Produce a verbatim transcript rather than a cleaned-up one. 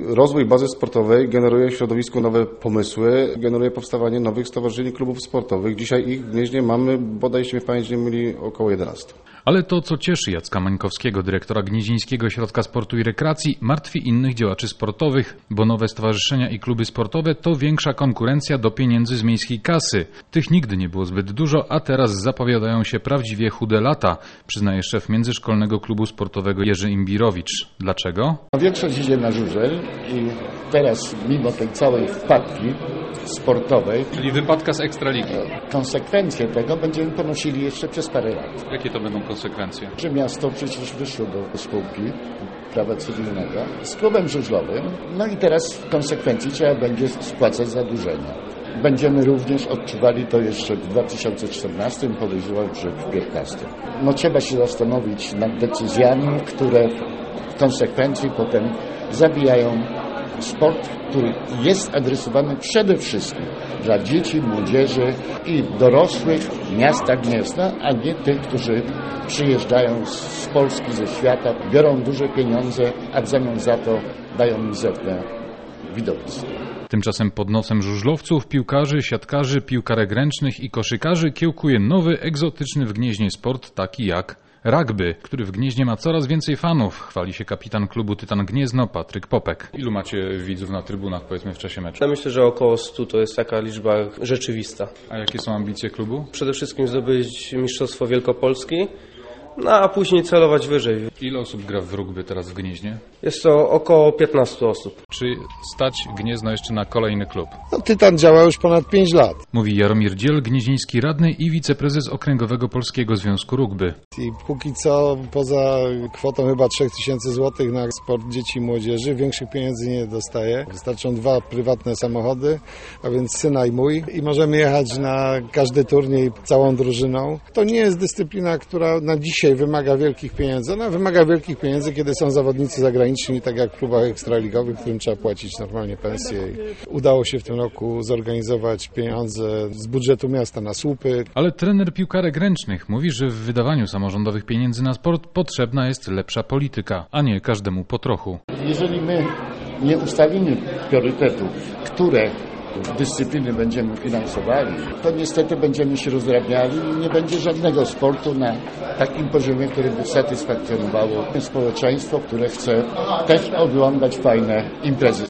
Rozwój bazy sportowej generuje w środowisku nowe pomysły, generuje powstawanie nowych stowarzyszeń, klubów sportowych. Dzisiaj ich w Gnieźnie mamy, bodaj się pamięć nie myli, około jedenastu. Ale to, co cieszy Jacka Mańkowskiego, dyrektora Gnieźnieńskiego Ośrodka Sportu i Rekreacji, martwi innych działaczy sportowych, bo nowe stowarzyszenia i kluby sportowe to większa konkurencja do pieniędzy z miejskiej kasy. Tych nigdy nie było zbyt dużo, a teraz zapowiadają się prawdziwie chude lata, przyznaje szef Międzyszkolnego Klubu Sportowego Jerzy Imbirowicz. Dlaczego? Większość idzie na żużel i teraz, mimo tej całej wpadki sportowej, Czyli wypadka z Ekstraligi. konsekwencje tego będziemy ponosili jeszcze przez parę lat. Jakie to będą konsekwencje? Że miasto przecież wyszło do spółki prawa cywilnego z klubem żużlowym, no i teraz w konsekwencji trzeba będzie spłacać zadłużenia. Będziemy również odczuwali to jeszcze w dwa tysiące czternastym, podejrzewam, że w piętnastym. No trzeba się zastanowić nad decyzjami, które w konsekwencji potem zabijają sport, który jest adresowany przede wszystkim dla dzieci, młodzieży i dorosłych miasta Gniezna, a nie tych, którzy przyjeżdżają z Polski, ze świata, biorą duże pieniądze, a w zamian za to dają mizerne widowisko. Tymczasem pod nosem żużlowców, piłkarzy, siatkarzy, piłkarek ręcznych i koszykarzy kiełkuje nowy, egzotyczny w Gnieźnie sport, taki jak rugby, który w Gnieźnie ma coraz więcej fanów, chwali się kapitan klubu Tytan Gniezno Patryk Popek. Ilu macie widzów na trybunach, powiedzmy, w czasie meczu? Ja myślę, że około stu to jest taka liczba rzeczywista. A jakie są ambicje klubu? Przede wszystkim zdobyć Mistrzostwo Wielkopolski, no a później celować wyżej. Ile osób gra w rugby teraz w Gnieźnie? Jest to około piętnastu osób. Czy stać Gniezno jeszcze na kolejny klub? No, Tytan działa już ponad pięć lat. Mówi Jaromir Dziel, gnieźnieński radny i wiceprezes Okręgowego Polskiego Związku Rugby. I póki co poza kwotą chyba trzech tysięcy złotych na sport dzieci i młodzieży większych pieniędzy nie dostaje. Wystarczą dwa prywatne samochody, a więc syna i mój, i możemy jechać na każdy turniej całą drużyną. To nie jest dyscyplina, która na dzisiaj wymaga wielkich pieniędzy. Ona wymaga wielkich pieniędzy, kiedy są zawodnicy zagraniczni, tak jak w klubach ekstraligowych, którym trzeba płacić normalnie pensje. Udało się w tym roku zorganizować pieniądze z budżetu miasta na słupy. Ale trener piłkarek ręcznych mówi, że w wydawaniu samorządowych pieniędzy na sport potrzebna jest lepsza polityka, a nie każdemu po trochu. Jeżeli my nie ustawimy priorytetów, które dyscypliny będziemy finansowali, to niestety będziemy się rozdrabniali i nie będzie żadnego sportu na takim poziomie, który by satysfakcjonowało społeczeństwo, które chce też oglądać fajne imprezy.